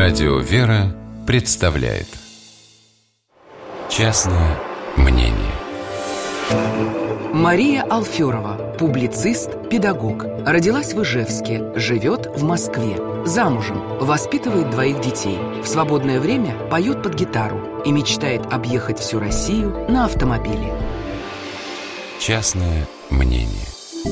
Радио «Вера» представляет «Частное мнение». Мария Алферова, публицист, педагог. Родилась в Ижевске, живет в Москве. Замужем, воспитывает 2 детей. В свободное время поет под гитару и мечтает объехать всю Россию на автомобиле. Частное мнение.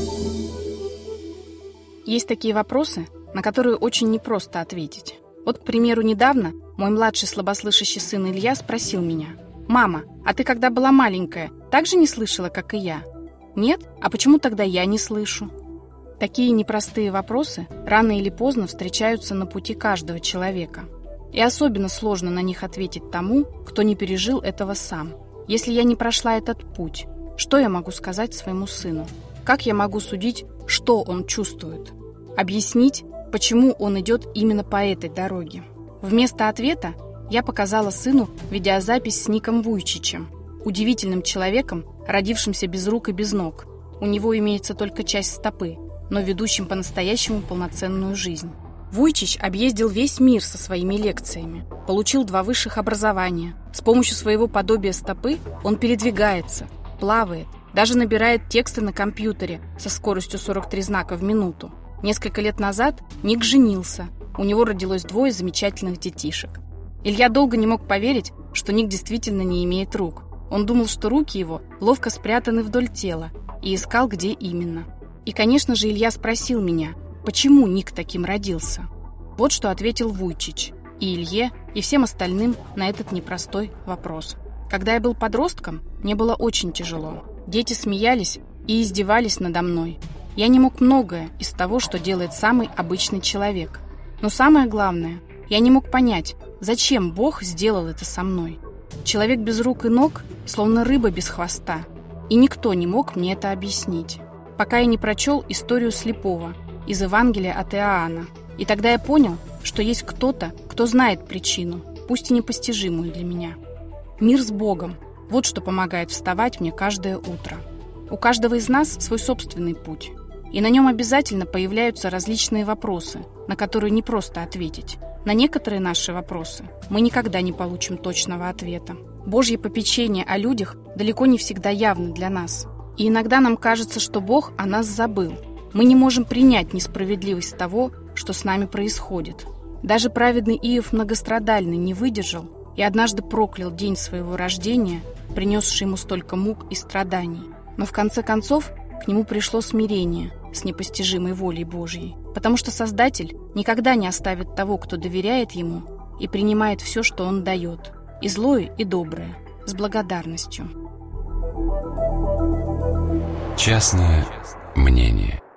Есть такие вопросы, на которые очень непросто ответить. Вот, к примеру, недавно мой младший слабослышащий сын Илья спросил меня: «Мама, а ты, когда была маленькая, так же не слышала, как и я?» «Нет? А почему тогда я не слышу?» Такие непростые вопросы рано или поздно встречаются на пути каждого человека. И особенно сложно на них ответить тому, кто не пережил этого сам. Если я не прошла этот путь, что я могу сказать своему сыну? Как я могу судить, что он чувствует? Объяснить, почему он идет именно по этой дороге? Вместо ответа я показала сыну видеозапись с Ником Вуйчичем, удивительным человеком, родившимся без рук и без ног. У него имеется только часть стопы, но ведущим по-настоящему полноценную жизнь. Вуйчич объездил весь мир со своими лекциями, получил 2 высших образования. С помощью своего подобия стопы он передвигается, плавает, даже набирает тексты на компьютере со скоростью 43 знака в минуту. Несколько лет назад Ник женился, у него родилось 2 замечательных детишек. Илья долго не мог поверить, что Ник действительно не имеет рук. Он думал, что руки его ловко спрятаны вдоль тела, и искал, где именно. И, конечно же, Илья спросил меня, почему Ник таким родился. Вот что ответил Вуйчич и Илье, и всем остальным на этот непростой вопрос. Когда я был подростком, мне было очень тяжело. Дети смеялись и издевались надо мной. Я не мог многое из того, что делает самый обычный человек. Но самое главное, я не мог понять, зачем Бог сделал это со мной. Человек без рук и ног, словно рыба без хвоста. И никто не мог мне это объяснить, пока я не прочел историю слепого из Евангелия от Иоанна. И тогда я понял, что есть кто-то, кто знает причину, пусть и непостижимую для меня. Мир с Богом – вот что помогает вставать мне каждое утро. У каждого из нас свой собственный путь, и на нем обязательно появляются различные вопросы, на которые не просто ответить. На некоторые наши вопросы мы никогда не получим точного ответа. Божье попечение о людях далеко не всегда явно для нас. И иногда нам кажется, что Бог о нас забыл. Мы не можем принять несправедливость того, что с нами происходит. Даже праведный Иов многострадальный не выдержал и однажды проклял день своего рождения, принесший ему столько мук и страданий. Но в конце концов к нему пришло смирение с непостижимой волей Божьей, потому что Создатель никогда не оставит того, кто доверяет Ему и принимает все, что Он дает, и злое, и доброе, с благодарностью. Частное мнение.